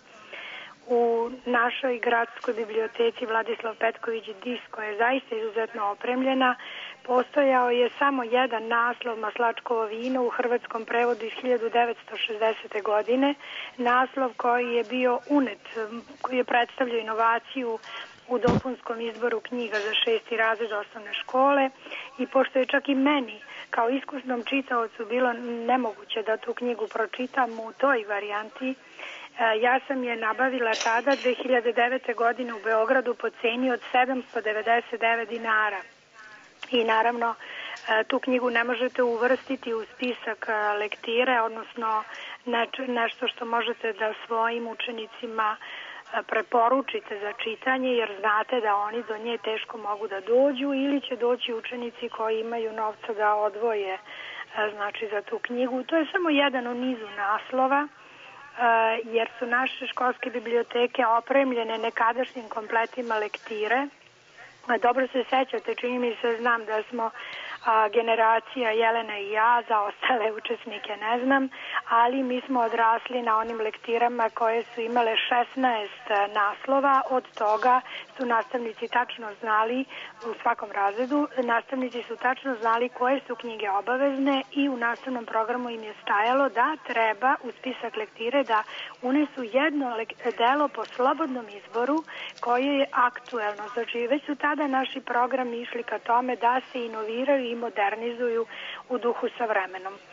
U našoj gradskoj biblioteci Vladislav Petković Dis, koja je zaista izuzetno opremljena, postojao je samo jedan naslov Maslačkovo vino u hrvatskom prevodu iz hiljadu devetsto šezdesete. godine, naslov koji je bio unet, koji je predstavljao inovaciju u dopunskom izboru knjiga za šesti razred osnovne škole, i pošto je čak i meni kao iskusnom čitaocu bilo nemoguće da tu knjigu pročitam u toj varijanti, ja sam je nabavila tada dve hiljade devete. godine u Beogradu po ceni od sedamsto devedeset devet dinara. I naravno tu knjigu ne možete uvrstiti u spisak lektire, odnosno nešto što možete da svojim učenicima preporučite za čitanje, jer znate da oni do nje teško mogu da dođu, ili će doći učenici koji imaju novca da odvoje znači za tu knjigu. To je samo jedan u nizu naslova, jer su naše školske biblioteke opremljene nekadašnjim kompletima lektire. Dobro se sećate, čini mi se, znam da smo a, generacija Jelena i ja, za ostale učesnike ne znam, ali mi smo odrasli na onim lektirama koje su imale šesnaest naslova. Od toga su nastavnici tačno znali, u svakom razredu, nastavnici su tačno znali koje su knjige obavezne i u nastavnom programu im je stajalo da treba u spisak lektire da unesu jedno delo po slobodnom izboru koje je aktuelno. Znači, već su tada naši programi išli ka tome da se inoviraju i modernizuju u duhu sa vremenom. E,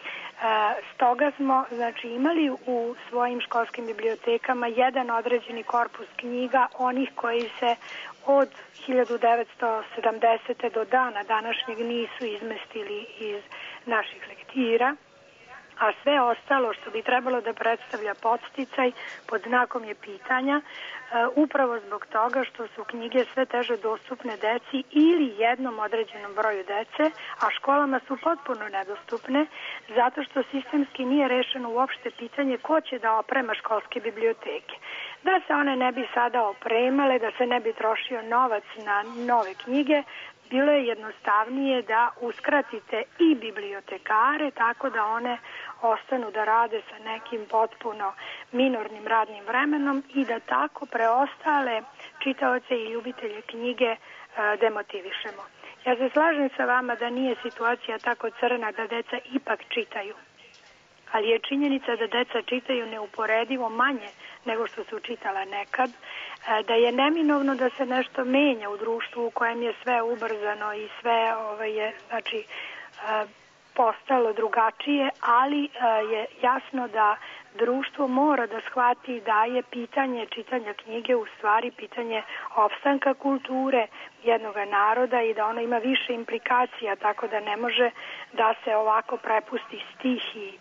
stoga smo znači, imali u svojim školskim bibliotekama jedan određeni korpus knjiga, onih koji se od hiljadu devetsto sedamdesete. do dana današnjeg nisu izmestili iz naših lektira, a sve ostalo što bi trebalo da predstavlja podsticaj pod znakom je pitanja, upravo zbog toga što su knjige sve teže dostupne deci ili jednom određenom broju dece, a školama su potpuno nedostupne, zato što sistemski nije rešeno uopšte pitanje ko će da oprema školske biblioteke. Da se one ne bi sada opremale, da se ne bi trošio novac na nove knjige, bilo je jednostavnije da uskratite i bibliotekare tako da one ostanu da rade sa nekim potpuno minornim radnim vremenom i da tako preostale čitaoce i ljubitelje knjige demotivišemo. Ja se slažem sa vama da nije situacija tako crna da deca ipak čitaju, ali je činjenica da deca čitaju neuporedivo manje nego što su čitala nekad, da je neminovno da se nešto menja u društvu u kojem je sve ubrzano i sve ovaj, je znači, postalo drugačije, ali je jasno da društvo mora da shvati da je pitanje čitanja knjige u stvari pitanje opstanka kulture jednog naroda i da ono ima više implikacija, tako da ne može da se ovako prepusti stihiji.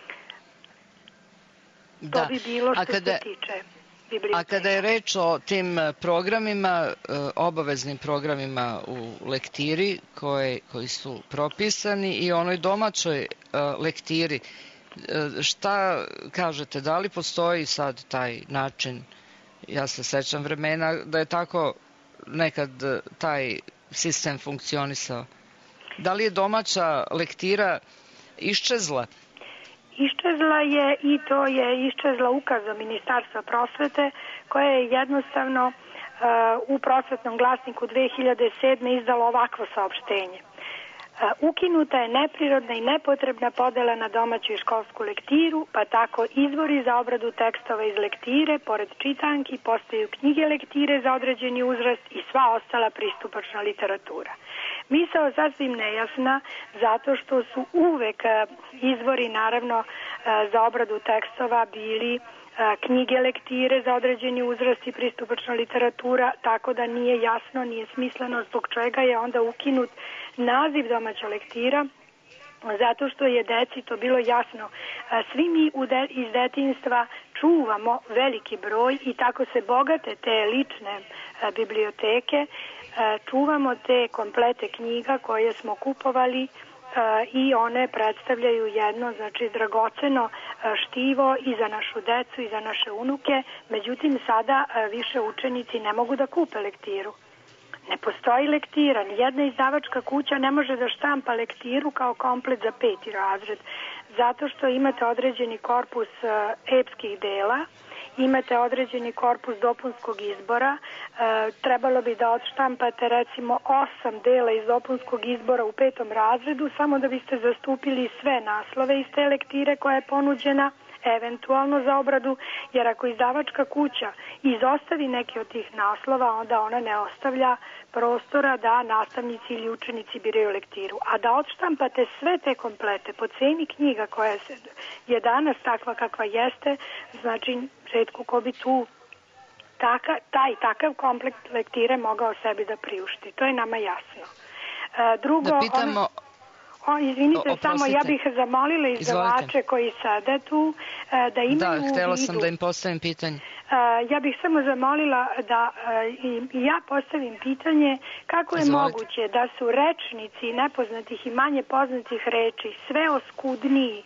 Da. To bi bilo što kada, se tiče biblioteka. A kada je reč o tim programima, obaveznim programima u lektiri koji, koji su propisani i onoj domaćoj lektiri, šta kažete, da li postoji sad taj način? Ja se sećam vremena da je tako nekad taj sistem funkcionisao. Da li je domaća lektira iščezla? Iščezla je i to je iščezla ukazom Ministarstva prosvete koje je jednostavno uh, u prosvetnom glasniku dve hiljade sedme. izdalo ovakvo saopštenje. Uh, ukinuta je neprirodna i nepotrebna podela na domaću i školsku lektiru, pa tako izvori za obradu tekstova iz lektire, pored čitanki, postaju knjige lektire za određeni uzrast i sva ostala pristupačna literatura. Misao sasvim nejasna, zato što su uvek izvori, naravno, za obradu tekstova bili knjige lektire za određeni uzrast i pristupačna literatura, tako da nije jasno, nije smisleno zbog čega je onda ukinut naziv domaća lektira, zato što je deci to bilo jasno. Svi mi iz detinjstva čuvamo veliki broj i tako se bogate te lične biblioteke, čuvamo te komplete knjiga koje smo kupovali i one predstavljaju jedno, znači, dragoceno štivo i za našu decu i za naše unuke. Međutim, sada više učenici ne mogu da kupe lektiru. Ne postoji lektira. Nijedna izdavačka kuća ne može da štampa lektiru kao komplet za peti razred, zato što imate određeni korpus epskih dela, imate određeni korpus dopunskog izbora, e, trebalo bi da odštampate recimo osam dela iz dopunskog izbora u petom razredu, samo da biste zastupili sve naslove iz te lektire koja je ponuđena, eventualno za obradu, jer ako izdavačka kuća izostavi neke od tih naslova, onda ona ne ostavlja prostora da nastavnici ili učenici biraju lektiru. A da odštampate sve te komplete po ceni knjiga koja je danas takva kakva jeste, znači retko ko bi tu taka, taj takav komplekt lektire mogao sebi da priušti. To je nama jasno. E, drugo, da pitamo... ono... O, izvinite, o, samo ja bih zamolila izdavače koji sede tu da imaju da, u vidu... Da, htjela sam da im postavim pitanje. Ja bih samo zamolila da i ja postavim pitanje kako je Izvolite. moguće da su rečnici nepoznatih i manje poznatih reči sve oskudniji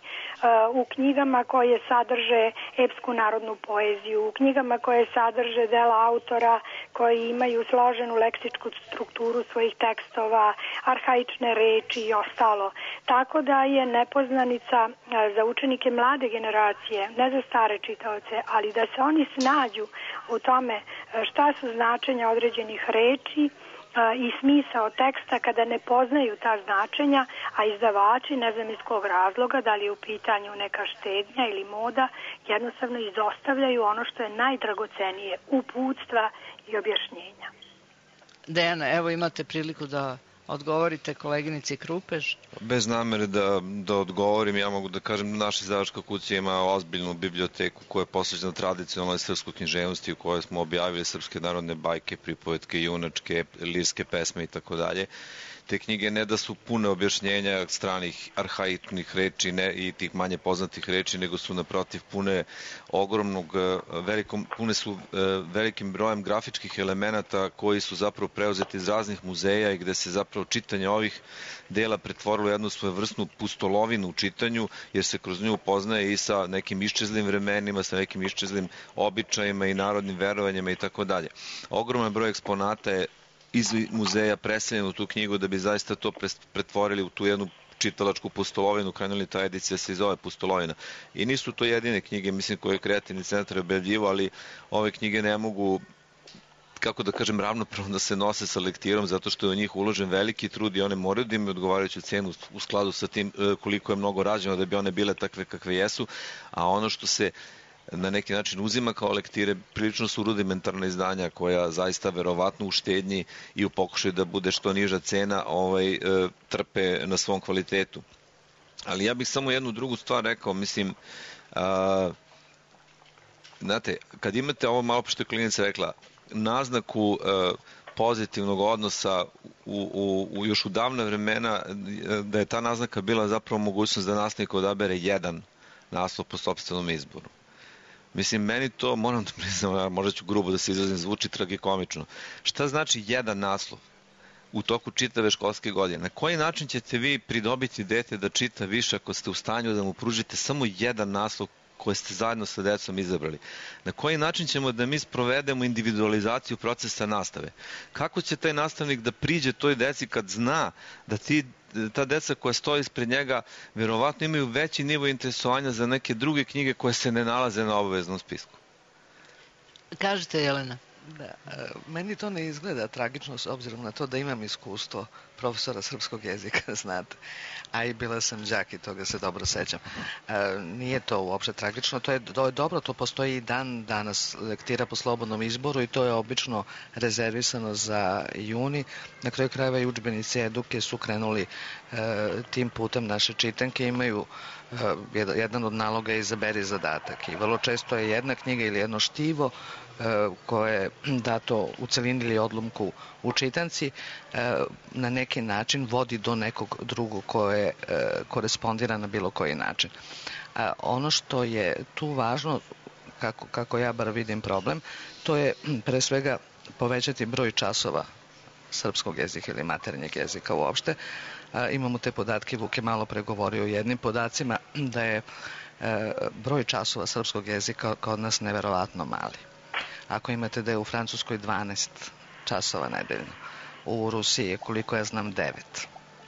u knjigama koje sadrže epsku narodnu poeziju, u knjigama koje sadrže dela autora koji imaju složenu leksičku strukturu svojih tekstova, arhaične reči i ostalo. Tako da je nepoznanica za učenike mlade generacije, ne za stare čitaoce, ali da se oni snađu u tome šta su značenja određenih reči i smisao teksta kada ne poznaju ta značenja, a izdavači, ne znam iz kog razloga, da li je u pitanju neka štednja ili moda, jednostavno izostavljaju ono što je najdragocenije, uputstva i objašnjenja. Dejana, evo imate priliku da odgovorite koleginici Krupež. Bez namere da, da odgovorim, ja mogu da kažem da naša izdavačka kuća ima ozbiljnu biblioteku koja je posvećena tradicionalnoj srpskoj književnosti u kojoj smo objavili srpske narodne bajke, pripovetke, junačke, lirske pesme i tako dalje. Te knjige ne da su pune objašnjenja stranih arhaičnih reči ne, i tih manje poznatih reči, nego su naprotiv pune ogromnog, velikom, pune su velikim brojem grafičkih elemenata koji su zapravo preuzeti iz raznih muzeja i gde se zapravo čitanje ovih dela pretvorilo jednu svojevrsnu pustolovinu u čitanju, jer se kroz nju upoznaje i sa nekim iščezlim vremenima, sa nekim iščezlim običajima i narodnim verovanjima i tako dalje. Ogroman broj eksponata je iz muzeja preseljeno u tu knjigu da bi zaista to pretvorili u tu jednu čitalačku pustolovinu, krenuli ta edicija se zove Pustolovina. I nisu to jedine knjige, mislim, koje je Kreativni centar objavljivo, ali ove knjige ne mogu, kako da kažem, ravnopravno da se nose sa lektirom, zato što je u njih uložen veliki trud i one moraju da imaju odgovarajuću cenu u skladu sa tim koliko je mnogo rađeno da bi one bile takve kakve jesu, a ono što se na neki način uzima kao lektire, prilično su rudimentarna izdanja koja zaista verovatno u štednji i u pokušaju da bude što niža cena ovaj, trpe na svom kvalitetu. Ali ja bih samo jednu drugu stvar rekao, mislim, a, znate, kad imate ovo malo što je klinica rekla, naznaku a, pozitivnog odnosa u, u, u još u davna vremena, da je ta naznaka bila zapravo mogućnost da nastavnik odabere jedan naslov po sopstvenom izboru. Mislim, meni to, moram da priznam, možda ću grubo da se izrazim, zvuči tragikomično. Šta znači jedan naslov u toku čitave školske godine? Na koji način ćete vi pridobiti dete da čita više ako ste u stanju da mu pružite samo jedan naslov koje ste zajedno sa decom izabrali? Na koji način ćemo da mi sprovedemo individualizaciju procesa nastave? Kako će taj nastavnik da priđe toj deci kad zna da ti ta deca koja stoji ispred njega verovatno imaju veći nivo interesovanja za neke druge knjige koje se ne nalaze na obaveznom spisku? Kažete, Jelena. Da, meni to ne izgleda tragično s obzirom na to da imam iskustvo profesora srpskog jezika, znate, a i bila sam đak i toga se dobro sećam. E, nije to uopšte tragično, to je, to je dobro, to postoji i dan danas lektira po slobodnom izboru i to je obično rezervisano za juni. Na kraju krajeva i udžbenici eduke su krenuli e, tim putem. Naše čitanke imaju e, jedan od naloga je izaberi zadatak i vrlo često je jedna knjiga ili jedno štivo koje je dato u celini ili odlomku u čitanci na neki način vodi do nekog drugog koje korespondira na bilo koji način. Ono što je tu važno, kako, kako ja bar vidim problem, to je pre svega povećati broj časova srpskog jezika ili maternjeg jezika uopšte. Imamo te podatke, Vuk je malo pregovorio o jednim podacima, da je broj časova srpskog jezika kod nas neverovatno mali. Ako imate da je u Francuskoj dvanaest časova nedeljno, u Rusiji je, koliko ja znam, devet.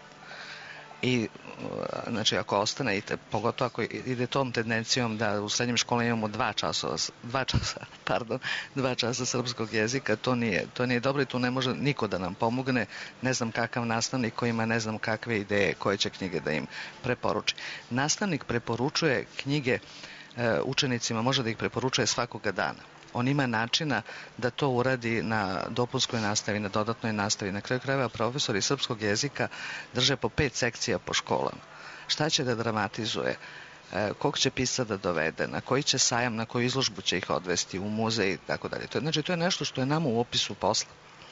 I, znači, ako ostanete, pogotovo ako ide tom tendencijom da u srednjim školama imamo dva časa, dva časa, pardon, dva časa srpskog jezika, to nije, to nije dobro i tu ne može niko da nam pomogne. Ne znam kakav nastavnik koji ima ne znam kakve ideje, koje će knjige da im preporuči. Nastavnik preporučuje knjige e, učenicima, može da ih preporučuje svakoga dana. On ima načina da to uradi na dopunskoj nastavi, na dodatnoj nastavi. Na kraju krajeva profesori srpskog jezika drže po pet sekcija po školama. Šta će da dramatizuje? E, kog će pisca da dovede? Na koji će sajam, na koju izložbu će ih odvesti? U muzej i tako dalje. Znači, to je nešto što je nama u opisu posla.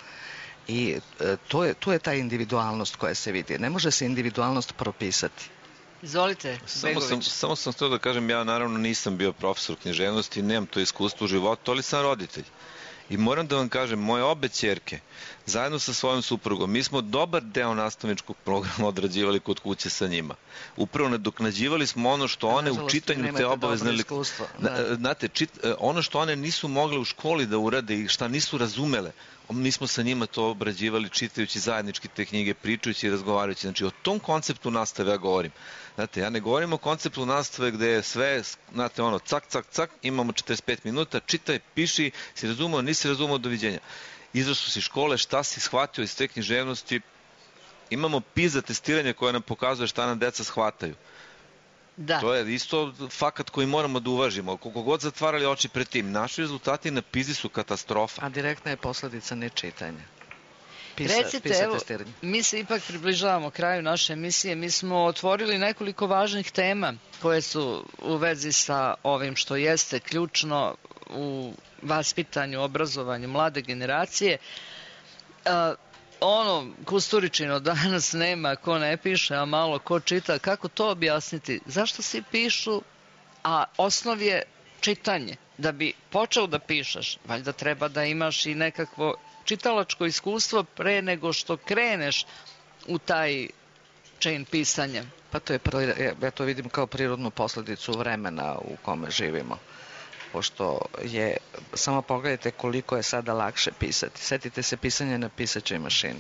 I e, to je, to je ta individualnost koja se vidi. Ne može se individualnost propisati. Izvolite, samo sam, Begović. samo sam htio da kažem, ja naravno nisam bio profesor književnosti, nemam to iskustvo u životu, ali sam roditelj. I moram da vam kažem, moje obe ćerke, zajedno sa svojom suprugom, mi smo dobar deo nastavničkog programa odrađivali kod kuće sa njima. Upravo nadoknađivali smo ono što one u čitanju te obavezne lektire. Znate, čit, ono što one nisu mogle u školi da urade i šta nisu razumele, mi smo sa njima to obrađivali čitajući zajednički te knjige, pričajući i razgovarajući. Znači, o tom konceptu nastave ja govorim. Znate, ja ne govorim o konceptu nastave gde je sve, znate, ono, cak, cak, cak, imamo četrdeset pet minuta, čitaj, piši, si razumeo, nisi razumeo, doviđenja. Izašao si škole, šta si shvatio iz te književnosti, imamo PISA testiranje koje nam pokazuje šta nam deca shvataju. Da. To je isto fakat koji moramo da uvažimo. Koliko god zatvarali oči pred tim, naši rezultati na PISA su katastrofa. A direktna je posledica nečitanja. Pisa, Recite, pisa evo, testiranje. mi se ipak približavamo kraju naše emisije. Mi smo otvorili nekoliko važnih tema koje su u vezi sa ovim što jeste ključno u vaspitanju, obrazovanju mlade generacije. Uh, ono, Kusturičino, danas nema ko ne piše, a malo ko čita. Kako to objasniti? Zašto svi pišu, a osnov je čitanje? Da bi počeo da pišeš, valjda treba da imaš i nekakvo čitalačko iskustvo pre nego što kreneš u taj čin pisanja. Pa to je, ja to vidim kao prirodnu posledicu vremena u kome živimo. Pošto je, samo pogledajte koliko je sada lakše pisati. Setite se pisanja na pisaćoj mašini.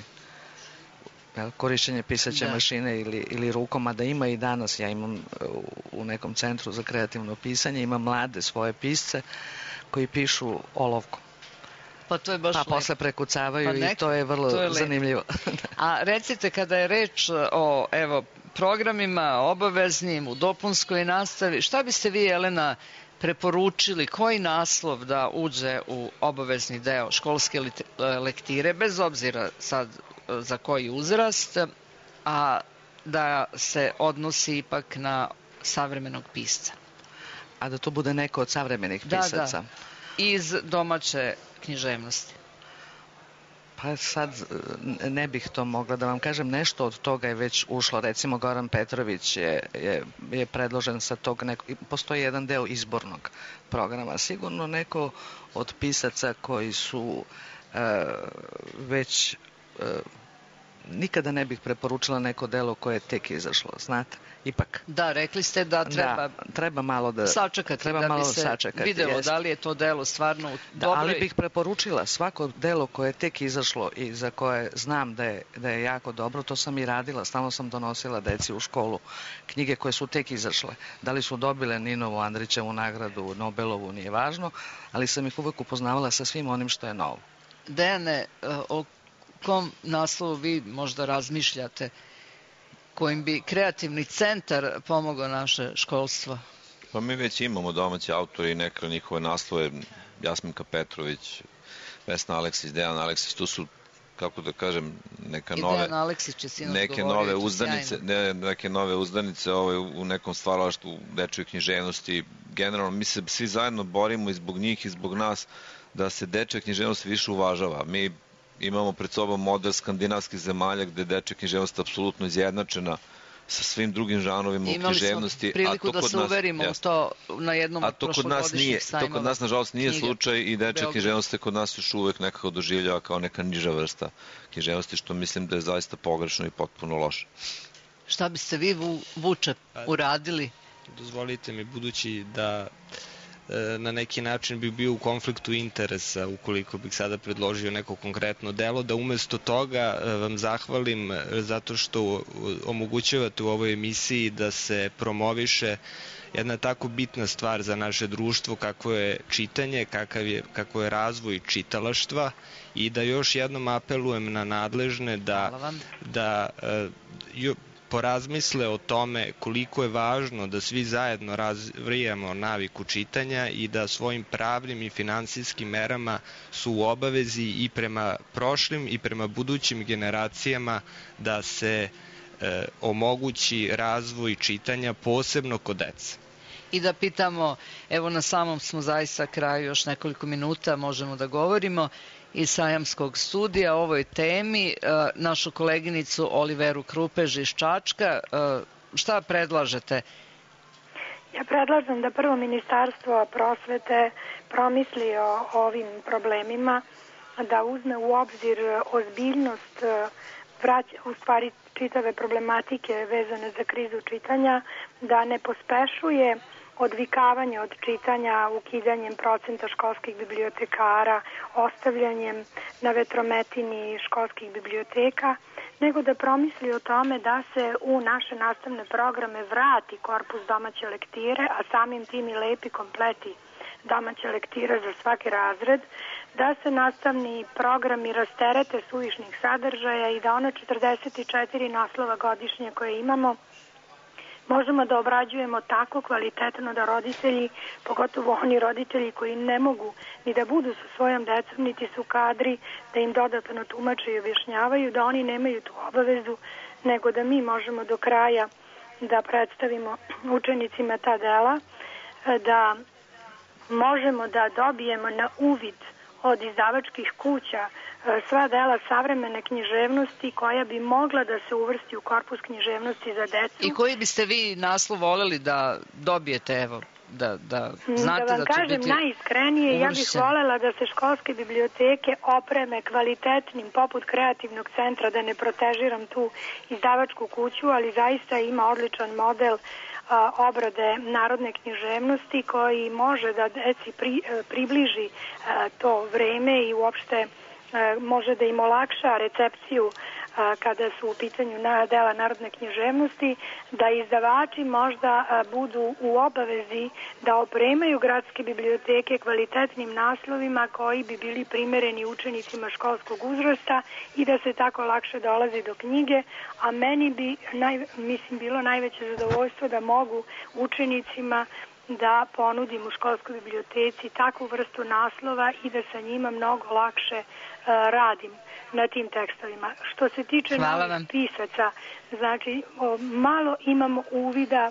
Korišćenje pisaće da. mašine ili, ili rukom, a da ima i danas, ja imam u, u nekom centru za kreativno pisanje, imam mlade svoje pisce koji pišu olovkom. Pa to je baš Pa lepo. posle prekucavaju pa nek, i to je vrlo to je zanimljivo. A recite, kada je reč o evo, programima obaveznim u dopunskoj nastavi, šta biste vi, Jelena, preporučili, koji naslov da uđe u obavezni deo školske lektire, bez obzira sad za koji uzrast, a da se odnosi ipak na savremenog pisca? A da to bude neko od savremenih da, pisaca? Da, iz domaće književnosti. Pa sad ne bih to mogla da vam kažem, nešto od toga je već ušlo. Recimo Goran Petrović je, je, je predložen sa tog nekog, postoji jedan deo izbornog programa. Sigurno neko od pisaca koji su e, već e, nikada ne bih preporučila neko delo koje je tek izašlo, znate, ipak. Da, rekli ste da treba, da, treba malo da sačekati, treba da malo bi se sačekati, videlo jest. Da li je to delo stvarno u da, dobroj... Ali bih preporučila svako delo koje je tek izašlo i za koje znam da je, da je jako dobro, to sam i radila, stalno sam donosila deci u školu knjige koje su tek izašle. Da li su dobile Ninovu, Andrićevu nagradu, Nobelovu, nije važno, ali sam ih uvek upoznavala sa svim onim što je novo. Dejane, o kom naslovu vi možda razmišljate, kojim bi kreativni centar pomogao naše školstvo? Pa mi već imamo domaći autori i neke njihove naslove, Jasminka Petrović, Vesna Aleksić, Dejan Aleksić, tu su, kako da kažem, neka nove, Dejan Aleksić je sinoć neke nove uzdanice, ne, neke nove uzdanice ovaj, u nekom stvaralaštvu dečjoj književnosti. Generalno, mi se svi zajedno borimo i zbog njih i zbog nas da se dečja književnost više uvažava. Mi imamo pred sobom model skandinavskih zemalja gde dečja književnost je apsolutno izjednačena sa svim drugim žanovima u književnosti. Imali smo priliku da se uverimo u to na jednom od prošlogodišnjih sajmova. To kod nas, nažalost, nije slučaj i dečja književnost je kod nas još uvek nekako doživljava kao neka niža vrsta književnosti, što mislim da je zaista pogrešno i potpuno loše. Šta biste vi, Vuče, uradili? Dozvolite mi, budući da na neki način bi bio u konfliktu interesa ukoliko bih sada predložio neko konkretno delo, da umesto toga vam zahvalim zato što omogućavate u ovoj emisiji da se promoviše jedna tako bitna stvar za naše društvo kako je čitanje, kakav je, kako je razvoj čitalaštva i da još jednom apelujem na nadležne da, da uh, porazmisle o tome koliko je važno da svi zajedno razvijamo naviku čitanja i da svojim pravnim i finansijskim merama su u obavezi i prema prošlim i prema budućim generacijama da se e, omogući razvoj čitanja posebno kod dece. I da pitamo, evo na samom smo zaista kraju, još nekoliko minuta možemo da govorimo iz Sajamskog studija o ovoj temi, našu koleginicu Oliveru Krupež iz Čačka. Šta predlažete? Ja predlažem da prvo Ministarstvo prosvete promisli o ovim problemima, da uzme u obzir ozbiljnost u stvari čitave problematike vezane za krizu čitanja, da ne pospešuje odvikavanje od čitanja ukidanjem procenta školskih bibliotekara, ostavljanjem na vetrometini školskih biblioteka, nego da promisli o tome da se u naše nastavne programe vrati korpus domaće lektire, a samim tim i lepi kompleti domaće lektire za svaki razred, da se nastavni programi rasterete suvišnih sadržaja i da one četrdeset četiri naslova godišnje koje imamo možemo da obrađujemo tako kvalitetno da roditelji, pogotovo oni roditelji koji ne mogu ni da budu sa svojom decom, niti su kadri da im dodatno tumače i objašnjavaju, da oni nemaju tu obavezu, nego da mi možemo do kraja da predstavimo učenicima ta dela, da možemo da dobijemo na uvid od izdavačkih kuća sva dela savremene književnosti koja bi mogla da se uvrsti u korpus književnosti za decu. I koji biste vi naslov voleli da dobijete, evo, da, da znate da, da će biti... Da vam kažem najiskrenije, ja bih volela da se školske biblioteke opreme kvalitetnim, poput Kreativnog centra, da ne protežiram tu izdavačku kuću, ali zaista ima odličan model a, obrade narodne književnosti koji može da deci pri, približi a, to vreme i uopšte može da im olakša recepciju a, kada su u pitanju na dela narodne književnosti, da izdavači možda a, budu u obavezi da opremaju gradske biblioteke kvalitetnim naslovima koji bi bili primereni učenicima školskog uzrasta i da se tako lakše dolazi do knjige, a meni bi naj, mislim bilo najveće zadovoljstvo da mogu učenicima da ponudim u školskoj biblioteci takvu vrstu naslova i da sa njima mnogo lakše uh, radim na tim tekstovima. Što se tiče novih pisaca, znači o, malo imamo uvida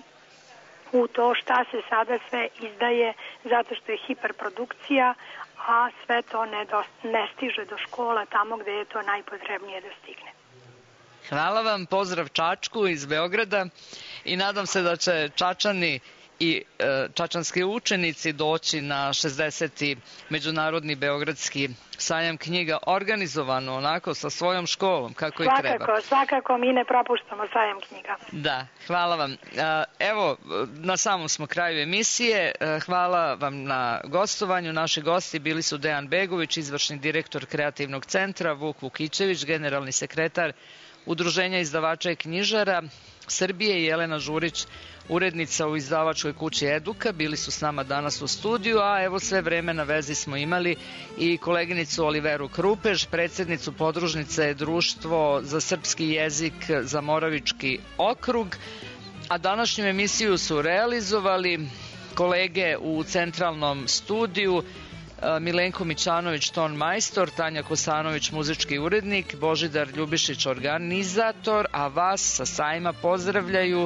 u to šta se sada sve izdaje zato što je hiperprodukcija, a sve to ne, do, ne stiže do škola tamo gde je to najpotrebnije da stigne. Hvala vam, pozdrav Čačku iz Beograda i nadam se da će Čačani i e, čačanski učenici doći na šesdeseti Međunarodni beogradski sajam knjiga organizovano onako sa svojom školom kako svakako, i treba. Svakako, svakako mi ne propuštamo sajam knjiga. Da, hvala vam. Evo, na samom smo kraju emisije. Hvala vam na gostovanju. Naši gosti bili su Dejan Begović, izvršni direktor Kreativnog centra, Vuk Vukićević, generalni sekretar Udruženja izdavača i knjižara Srbije i Jelena Žurić, urednica u izdavačkoj kući Eduka. Bili su s nama danas u studiju, a evo sve vreme na vezi smo imali i koleginicu Oliveru Krupež, predsjednicu podružnice Društvo za srpski jezik za Moravički okrug, a današnju emisiju su realizovali kolege u centralnom studiju Milenko Mićanović, ton majstor, Tanja Kosanović, muzički urednik, Božidar Ljubišić, organizator, a vas sa sajma pozdravljaju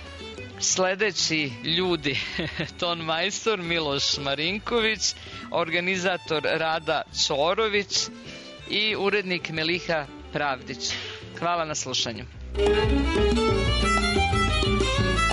sledeći ljudi: ton majstor Miloš Marinković, organizator Rada Ćorović i urednik Meliha Pravdić. Hvala na slušanju.